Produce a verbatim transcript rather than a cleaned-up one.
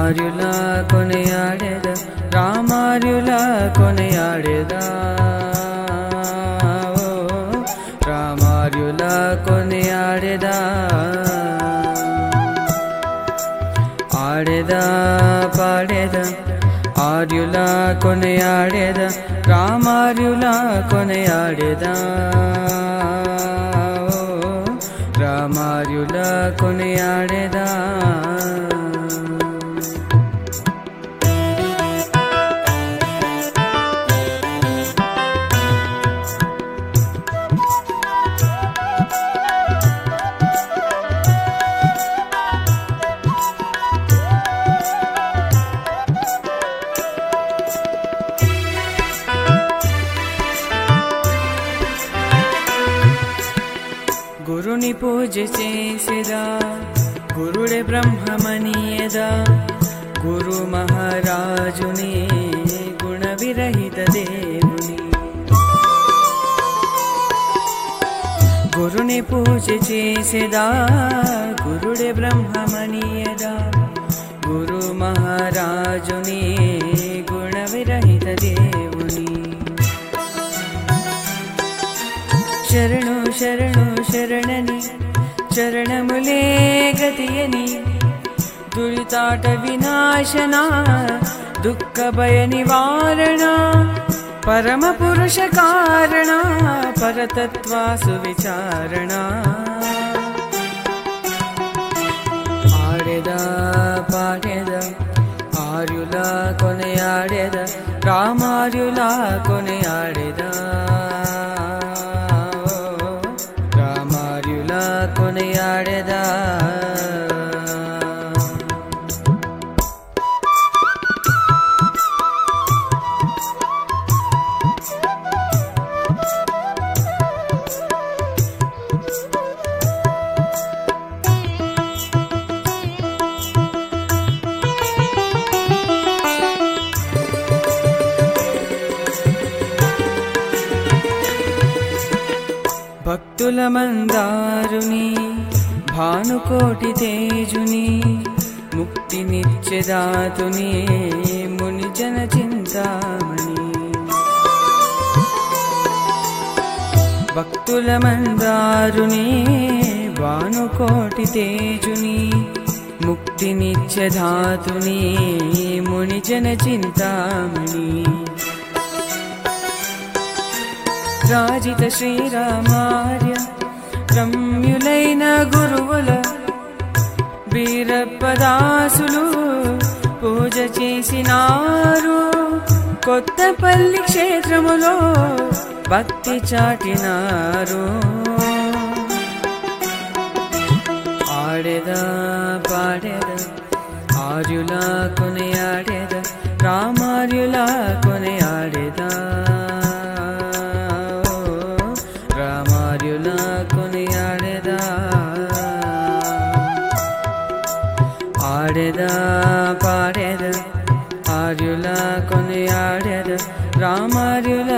ಆರ್ಯುಲ ಕೊನೆಯಾಡೆದ ರಾಮಾರ್ಯುಲ ಕೊನೆಯಾಡೆದ ಓ ರಾಮಾರ್ಯುಲ ಕೊನೆಯಾಡೆದ ಆಡೆದ ಪಾಡೆದ ಆರ್ಯುಲ ಕೊನೆಯಾಡೆದ ರಾಮಾರ್ಯುಲ ಕೊನೆಯಾಡೆದ ಓ ರಾಮಾರ್ಯುಲ ಕೊನೆಯಾಡೆದ గురుని పూజ చేసేదా గురుడే బ్రహ్మమనియదా గురు మహారాజుని గుణ విరహిత దేవుని గురుని పూజ చేసేదా గురుడే బ్రహ్మమనియదా గురు మహారాజుని గుణ విరహిత దేవుని శరణు శరణు శరణని చరణములే గతియని దురితాట వినాశన దుఃఖ భయ నివారణ పరమ పురుష కారణ పరతత్వాసు విచారణ ఆడెద పాడెద ఆర్యుల కొನೆಯಾಡೆದ రామార్యుల కొನೆಯಾಡೆದ కొನೆయాడెద భక్తుల మందారుని భానుకోటి తేజుని ముక్తి నిత్యదాతుని ముని జన చింతామణి భక్తుల మందారుని భానుకోటి తేజుని ముక్తి నిత్యదాతుని ముని జన చింతామణి రాజిత శ్రీరామార్య రమ్యులైన గురువుల వీరపదాసులు పూజ చేసినారు కొత్తపల్లి క్షేత్రములో భక్తి చాటినారు ఆడెద పాడెద ఆర్యుల కొನೆಯಾಡೆద రామార్యుల కొನೆಯಾಡೆద రామార్యుల కొನೆಯಾಡೆದ ఆడెద పాడెద ఆర్యుల కొನೆಯಾಡೆద రామార్యుల